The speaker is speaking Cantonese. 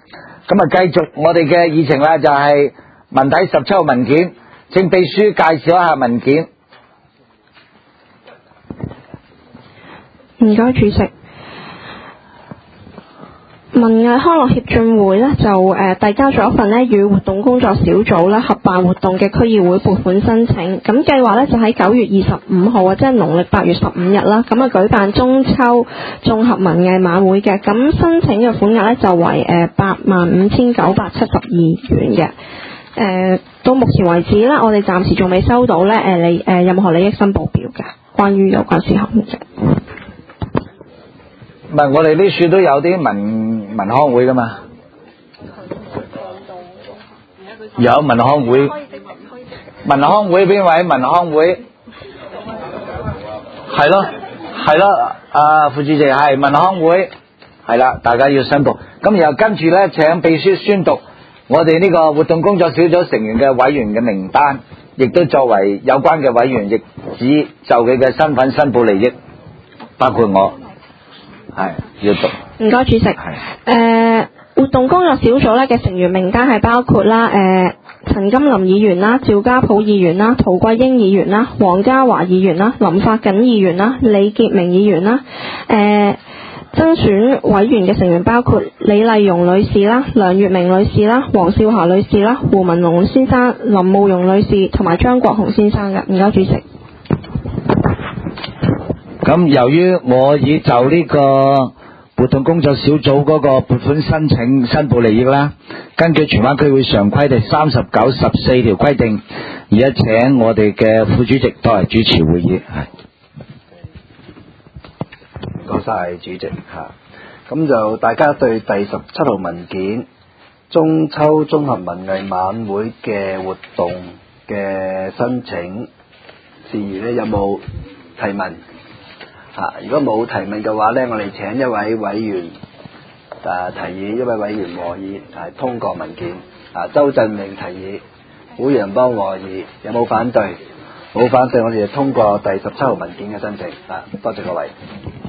咁啊，繼續我哋嘅議程啦，就係文體17號文件，請秘書介紹一下文件。 唔該，主席。文藝康樂協進會呢就遞交咗一份呢與活動工作小組啦合辦活動嘅區議會撥款申請，咁計劃呢就喺9月25號啊，即係農曆8月15日啦，咁啊舉辦中秋綜合文藝晚會嘅，咁申請嘅款額呢就為85,972元嘅，到目前為止啦，我哋暫時仲未收到呢任何利益申報表嘅，關於有關事項嘅。 唔係，我哋呢處都有啲文康會噶嘛，有文康會，文康會邊位？文康會係咯，副主席係文康會，係啦，大家要申報。咁然後跟住呢，請秘書宣讀我哋呢個活動工作小組成員嘅委員嘅名單，亦都作為有關嘅委員，亦只就佢嘅身份申報利益，包括我。係要讀。 唔該，主席。活動工作小組咧嘅成員名單係包括啦，陳金林議員啦、趙家普議員啦、陶桂英議員啦、黃家華議員啦、林發瑾議員啦、李潔明議員啦。增選委員嘅成員包括李麗蓉女士啦、梁月明女士啦、黃少霞女士啦、胡文龍先生、林慕容女士同埋張國雄先生嘅。唔該，主席。 咁由於我已就呢個活動工作小組嗰個撥款申請申報利益啦，根據荃灣區會常規第39、14條規定，而家請我哋嘅副主席代為主持會議。係， 唔該晒主席嚇。咁就大家對第17號文件中秋綜合文藝晚會嘅活動嘅申請事宜呢，有冇提問？如果冇提問嘅話呢，我哋請一位委員提議，一位委員和議通過文件。周振明提議，胡陽邦和議，有冇反對？冇反對，我哋就通過第17號文件嘅申請。多謝各位。